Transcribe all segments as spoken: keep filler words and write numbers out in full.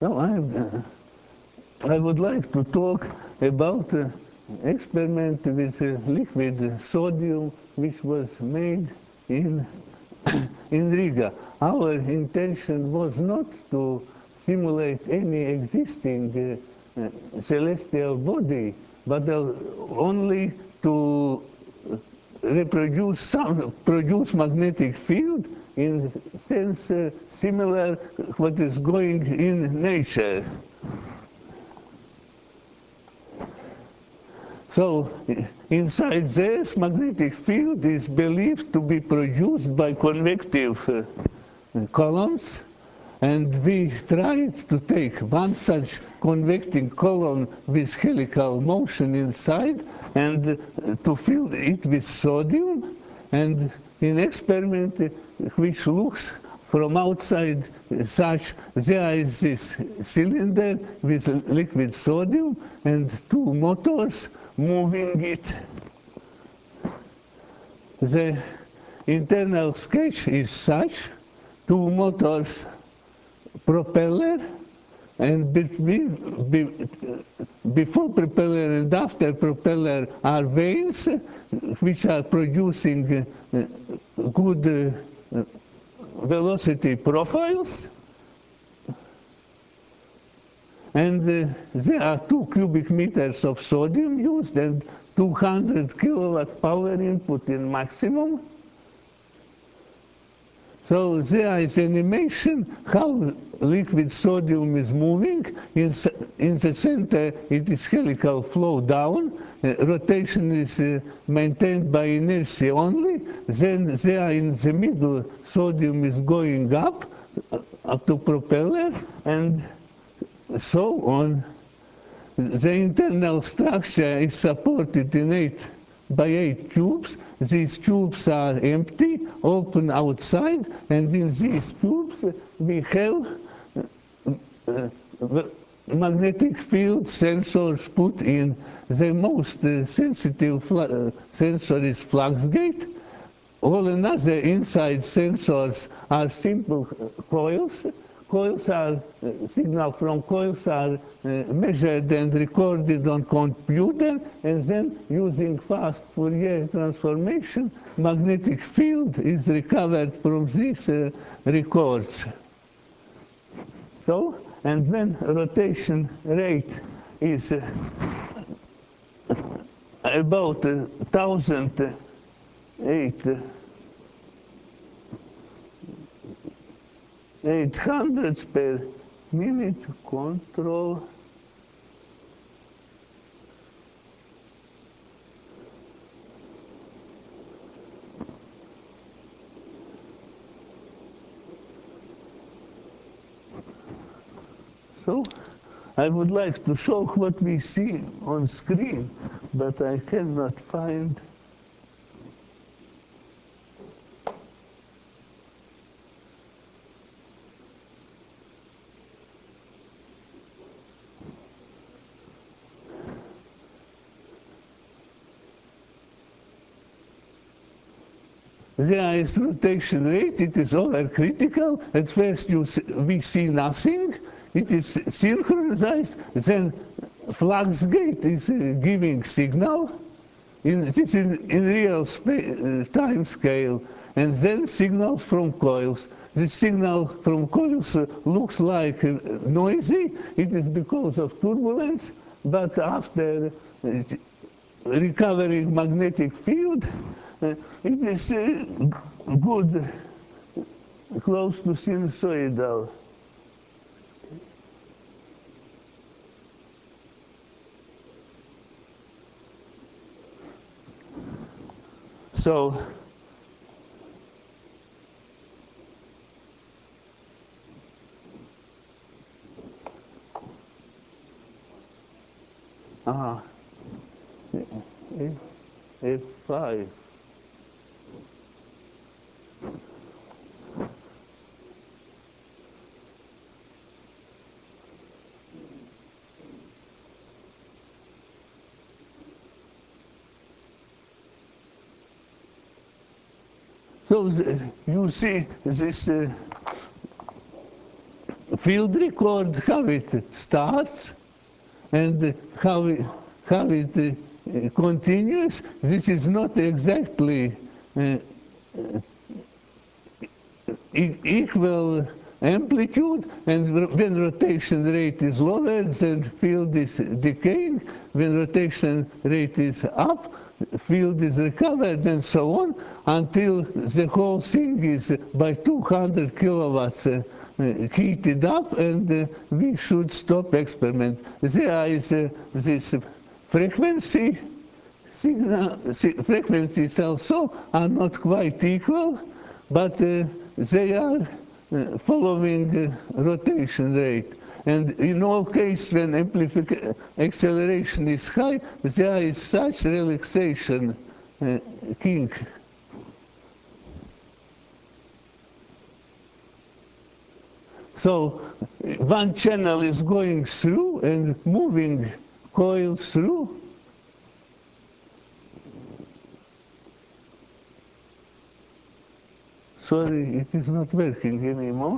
So I, uh, I would like to talk about uh, experiment with uh, liquid sodium which was made in, in Riga. Our intention was not to simulate any existing uh, uh, celestial body, but uh, only to reproduce some, produce magnetic field in sense uh, similar what is going in nature. So inside this magnetic field is believed to be produced by convective uh, columns, and we tried to take one such convecting column with helical motion inside and uh, to fill it with sodium, and in experiment uh, which looks from outside uh, such, there is this cylinder with liquid sodium and two motors moving it. The internal sketch is such: two motors, propeller, and between, be, before propeller and after propeller are vanes which are producing uh, good uh, velocity profiles. And uh, there are two cubic meters of sodium used and two hundred kilowatt power input in maximum. So there is animation how liquid sodium is moving. In, in the center it is helical flow down. Uh, rotation is uh, maintained by inertia only. Then there in the middle sodium is going up, uh, up to propeller, and so on. The internal structure is supported in eight by eight tubes. These tubes are empty, open outside, and in these tubes we have uh, uh, magnetic field sensors put in. The most uh, sensitive uh, sensor is flux gate. All another inside sensors are simple coils. Coils are, uh, signal from coils are uh, measured and recorded on computer, and then using fast Fourier transformation, magnetic field is recovered from these uh, records. So, and when rotation rate is uh, about uh, thousand eight eight hundreds per minute control. So I would like to show what we see on screen, but I cannot find. There is rotation rate, it is overcritical. At first you see, we see nothing, it is synchronized, then flux gate is uh, giving signal, in, this is in real uh, time scale, and then signals from coils. The signal from coils uh, looks like uh, noisy, it is because of turbulence, but after uh, recovering magnetic field, uh, it is uh, good, close to sinusoidal. So, ah, F five. So the, you see this uh, field record, how it starts and how it, how it uh, continues. This is not exactly uh, e equal amplitude, and when rotation rate is lower, then field is decaying. When rotation rate is up, field is recovered, and so on, until the whole thing is by two hundred kilowatts uh, uh, heated up, and uh, we should stop experiment. There is uh, this frequency signal, frequencies also are not quite equal, but uh, they are uh, following uh, rotation rate. And in all cases, when amplification acceleration is high, there is such relaxation uh, kink. So one channel is going through and moving coils through. Sorry, it is not working anymore.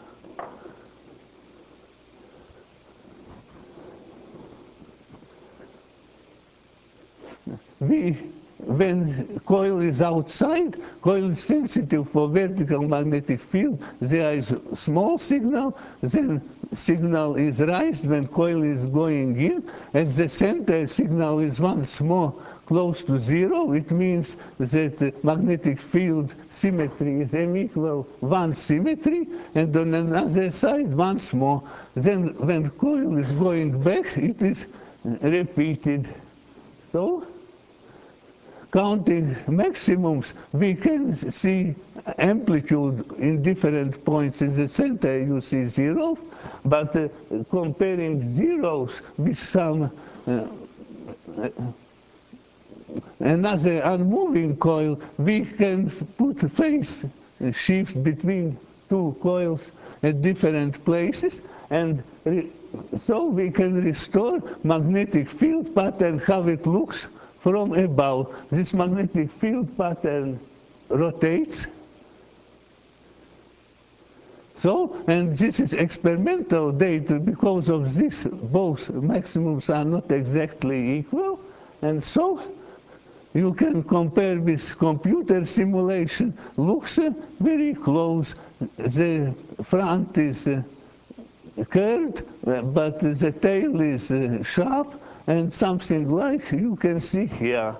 We, when coil is outside, coil is sensitive for vertical magnetic field. There is a small signal, then signal is raised when coil is going in. At the center, signal is once more close to zero. It means that the magnetic field symmetry is M equal one symmetry, and on another side, once more. Then when coil is going back, it is repeated. So, counting maximums, we can see amplitude in different points. In the center, you see zero, but uh, comparing zeros with some uh, another unmoving coil, we can put phase shift between two coils at different places, and so we can restore magnetic field pattern, how it looks from above. This magnetic field pattern rotates. So, and this is experimental data. Because of this, both maximums are not exactly equal, and so you can compare with computer simulation. Looks uh, very close. The front is uh, curved, uh, but the tail is uh, sharp, and something like you can see here.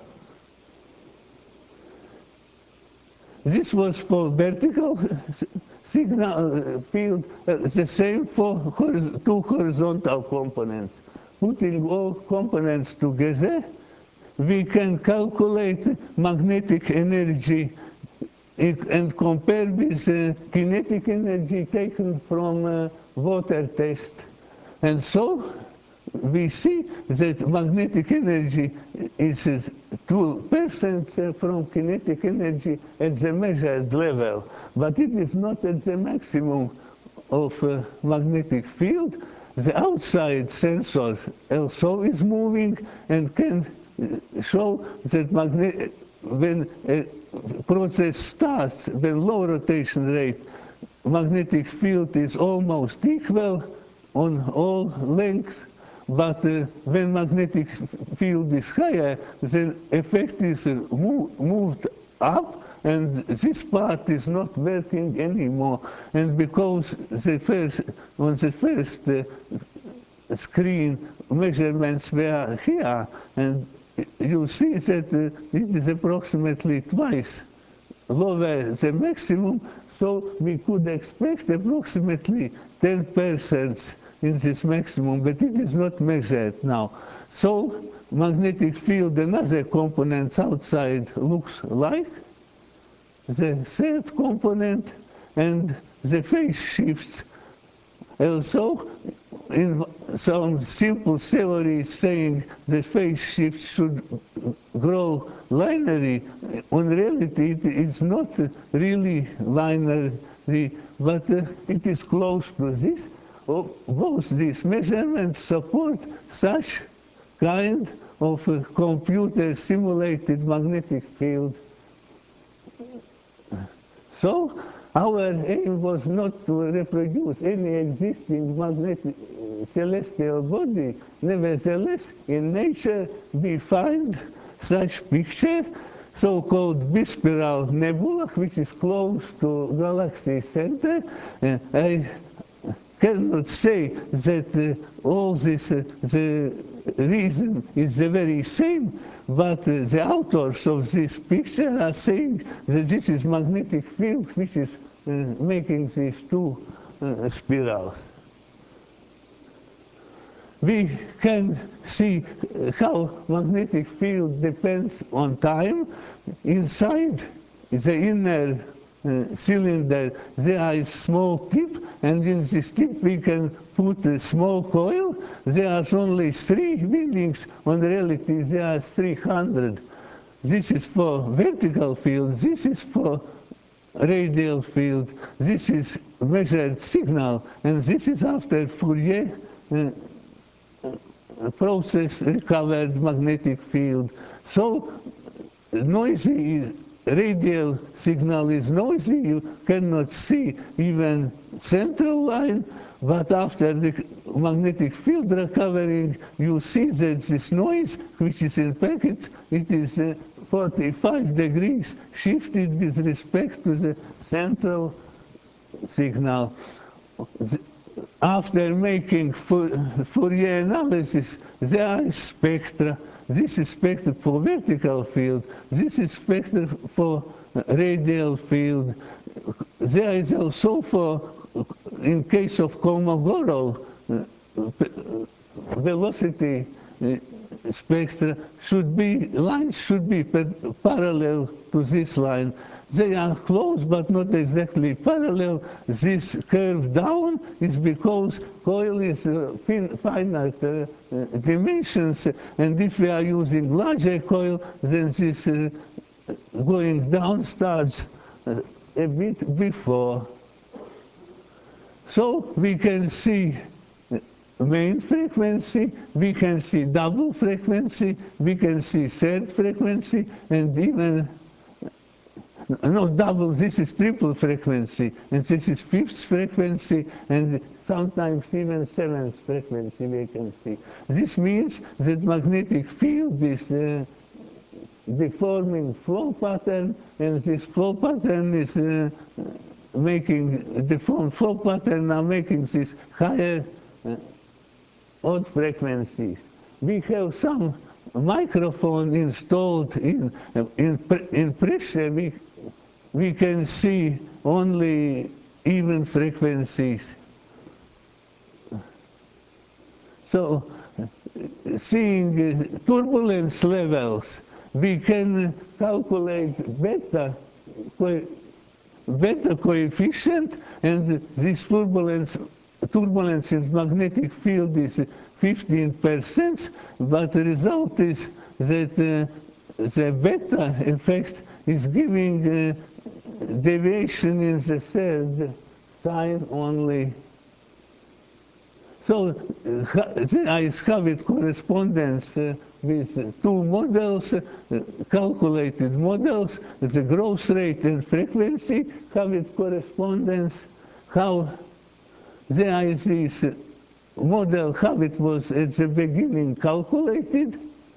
This was for vertical signal uh, field, uh, the same for hor two horizontal components. Putting all components together, we can calculate magnetic energy and compare with uh, kinetic energy taken from uh, water test. And so we see that magnetic energy is two percent from kinetic energy at the measured level, but it is not at the maximum of uh, magnetic field. The outside sensor also is moving and can show that magnet when a process starts, when low rotation rate, magnetic field is almost equal on all lengths, but uh, when magnetic field is higher, the effect is uh, move, moved up, and this part is not working anymore. And because the first, on the first uh, screen measurements were here, and you see that uh, it is approximately twice lower the maximum, so we could expect approximately ten percent in this maximum, but it is not measured now. So magnetic field and other components outside looks like the third component, and the phase shifts. Also, in some simple theory saying the phase shift should grow linearly, in reality it is not really linearly, but uh, it is close to this. Oh, both these measurements support such kind of uh, computer simulated magnetic field. So Our aim was not to reproduce any existing magnetic celestial body. Nevertheless, in nature we find such picture, so-called bispiral nebula, which is close to galaxy center. Uh, I cannot say that uh, all this, uh, the reason is the very same, but uh, the authors of this picture are saying that this is magnetic field which is uh, making these two uh, spirals. We can see how magnetic field depends on time. Inside the inner uh, cylinder there is small tip, and in this tip we can put a small coil. There are only three windings, on reality there are three hundred. This is for vertical field, this is for radial field, this is measured signal, and this is after Fourier uh, process recovered magnetic field. So noisy is, radial signal is noisy, you cannot see even central line, but after the magnetic field recovering, you see that this noise, which is in packets, it is uh, forty-five degrees shifted with respect to the central signal. The, After making Fourier analysis, there are spectra. This is spectra for vertical field. This is spectra for radial field. There is also for, in case of Kolmogorov, velocity spectra should be, lines should be parallel to this line. They are close, but not exactly parallel. This curve down is because coil is uh, fin finite uh, uh, dimensions, and if we are using larger coil, then this uh, going down starts uh, a bit before. So we can see main frequency, we can see double frequency, we can see third frequency, and even no double, this is triple frequency, and this is fifth frequency, and sometimes even seventh frequency we can see. This means that magnetic field is uh, deforming flow pattern, and this flow pattern is uh, making, deformed flow pattern are making this higher uh, odd frequencies. We have some microphone installed in, in, in pressure. We, we can see only even frequencies. So, seeing uh, turbulence levels, we can calculate beta, co beta coefficient, and this turbulence, turbulence in magnetic field is fifteen percent, but the result is that uh, the beta effect is giving uh, deviation in the third sign only. So uh, I have it correspondence uh, with uh, two models, uh, calculated models, the growth rate and frequency have it correspondence, how there is this uh, model, how it was at the beginning calculated.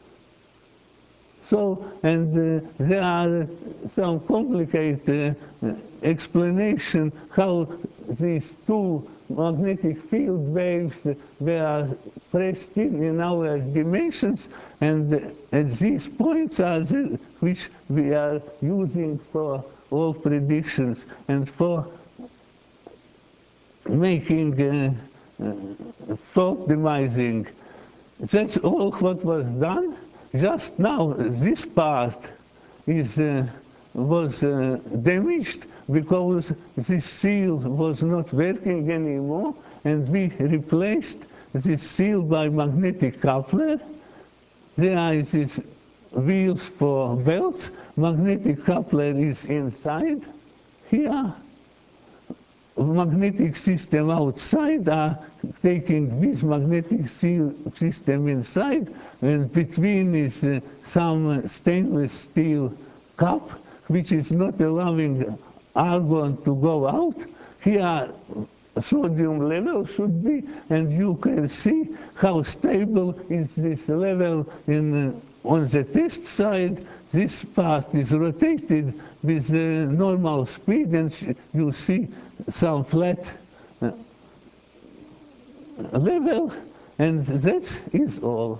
So, and uh, there are some complicated uh, explanation how these two magnetic field waves were pressed in in our dimensions, and at these points are the, which we are using for all predictions and for making uh, uh, for optimizing. That's all what was done. Just now, this part is, uh, was uh, damaged because this seal was not working anymore, and we replaced this seal by magnetic coupler. There is this wheels for belts. Magnetic coupler is inside here. Magnetic system outside are taking this magnetic system inside, and between is uh, some stainless steel cup which is not allowing argon to go out, here sodium level should be, and you can see how stable is this level in, uh, on the test side. This part is rotated with uh, normal speed, and you see some flat uh, level, and that is all.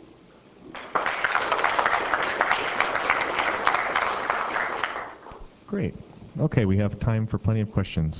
Great. Okay, we have time for plenty of questions.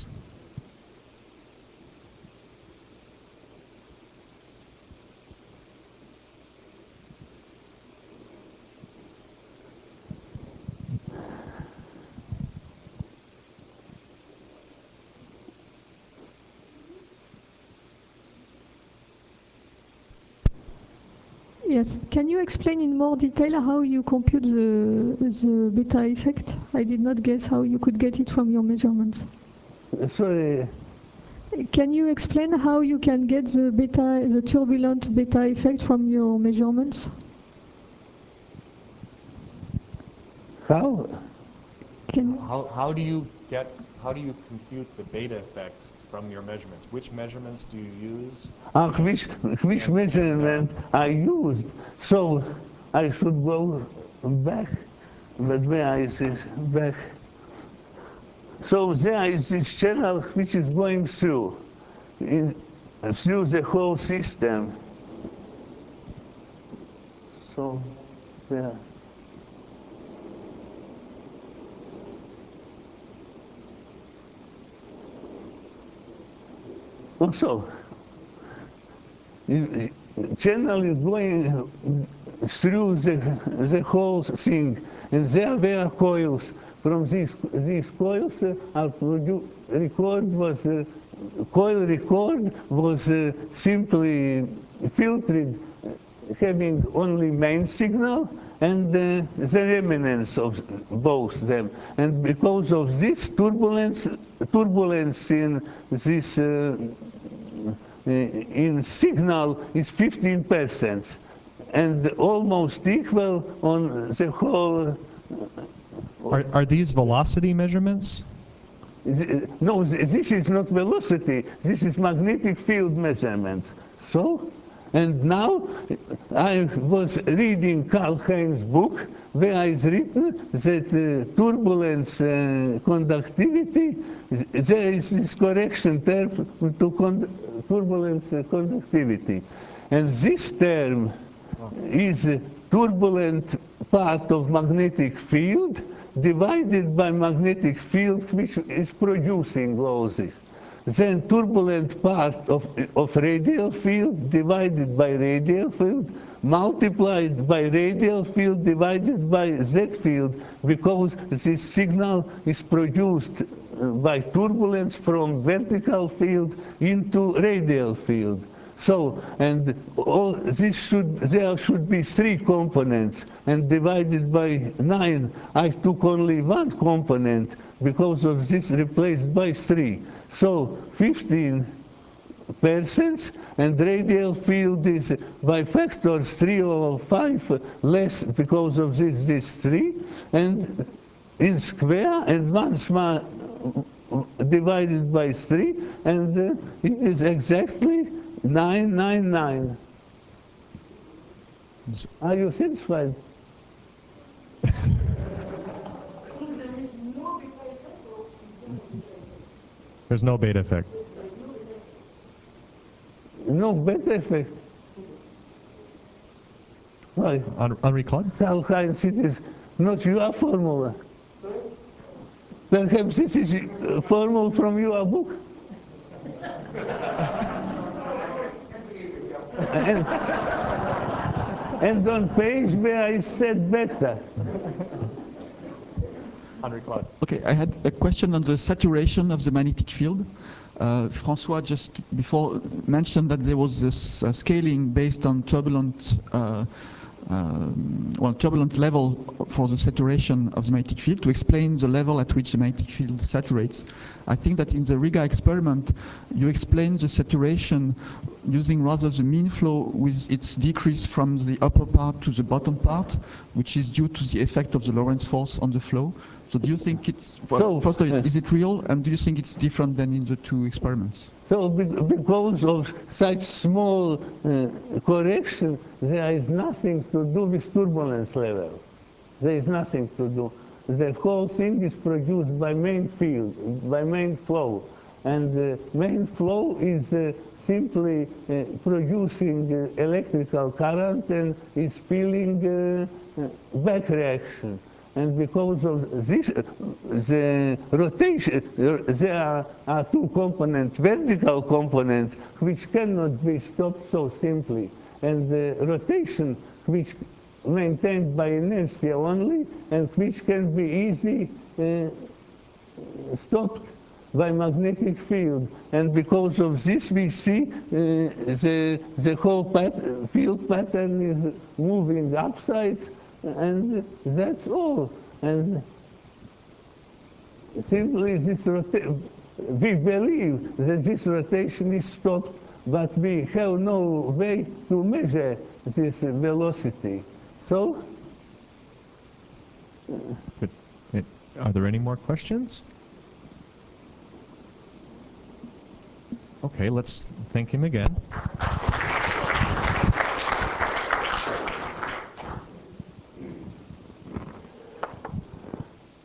Yes, can you explain in more detail how you compute the, the beta effect? I did not guess how you could get it from your measurements. Sorry. Can you explain how you can get the beta, the turbulent beta effect from your measurements? How? Can you? How, how do you get, how do you compute the beta effect from your measurements? Which measurements do you use? Uh, which, which measurement I used? So I should go back, but where is this back? So there is this channel which is going through, in, through the whole system. So there. Also, channel is going through the, the whole thing, and there were coils. From these, these coils uh, are produced, record was, uh, coil record was uh, simply filtered, having only main signal and uh, the remnants of both them. And because of this turbulence, turbulence in this uh, in signal is fifteen percent, and almost equal on the whole. Are, are these velocity measurements? No, this is not velocity. This is magnetic field measurements. So, and now I was reading Karl Heinz's book, where is written that uh, turbulence uh, conductivity, there is this correction term to con turbulence uh, conductivity. And this term is a turbulent part of magnetic field divided by magnetic field which is producing losses. Then turbulent part of, of radial field divided by radial field multiplied by radial field divided by Z field, because this signal is produced by turbulence from vertical field into radial field. So, and all this should, there should be three components, and divided by nine, I took only one component because of this replaced by three. So fifteen percent, and radial field is by factors three or five less because of this, this three, and in square, and once more divided by three, and uh, it is exactly nine nine nine. Are you satisfied? There's no beta effect. No beta effect. Why? On, on record? Karl Heinz, it is not your formula. Perhaps this is a formula from your book. and, and on page where I said beta. Okay, I had a question on the saturation of the magnetic field. Uh, François just before mentioned that there was this uh, scaling based on turbulent, uh, uh, well, turbulent level for the saturation of the magnetic field to explain the level at which the magnetic field saturates. I think that in the Riga experiment, you explained the saturation using rather the mean flow with its decrease from the upper part to the bottom part, which is due to the effect of the Lorentz force on the flow. So do you think it's, well, So, first of all, uh, is it real, and do you think it's different than in the two experiments? So be- because of such small uh, correction, there is nothing to do with turbulence level. There is nothing to do. The whole thing is produced by main field, by main flow. And the main flow is uh, simply uh, producing uh, electrical current and is feeling uh, uh, back reaction. And because of this, uh, the rotation, uh, there are, are two components, vertical component, which cannot be stopped so simply, and the rotation, which maintained by inertia only, and which can be easily uh, stopped by magnetic field. And because of this, we see uh, the, the whole pat field pattern is moving upside, and that's all. And simply this rotation, we believe that this rotation is stopped, but we have no way to measure this velocity. So, But, uh, are there any more questions? Okay, let's thank him again.